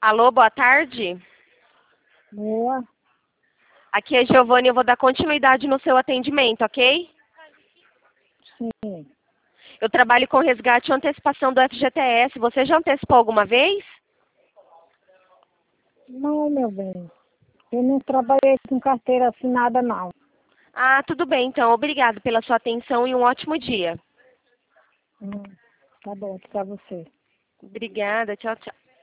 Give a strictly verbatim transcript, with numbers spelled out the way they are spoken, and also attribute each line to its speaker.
Speaker 1: Alô, boa tarde.
Speaker 2: Boa.
Speaker 1: Aqui é Giovanni, eu vou dar continuidade no seu atendimento, ok?
Speaker 2: Sim.
Speaker 1: Eu trabalho com resgate e antecipação do F G T S. Você já antecipou alguma vez?
Speaker 2: Não, meu bem. Eu não trabalhei com carteira assinada, não.
Speaker 1: Ah, tudo bem, então. Obrigado pela sua atenção e um ótimo dia.
Speaker 2: Hum, tá bom, pra você.
Speaker 1: Obrigada, tchau, tchau.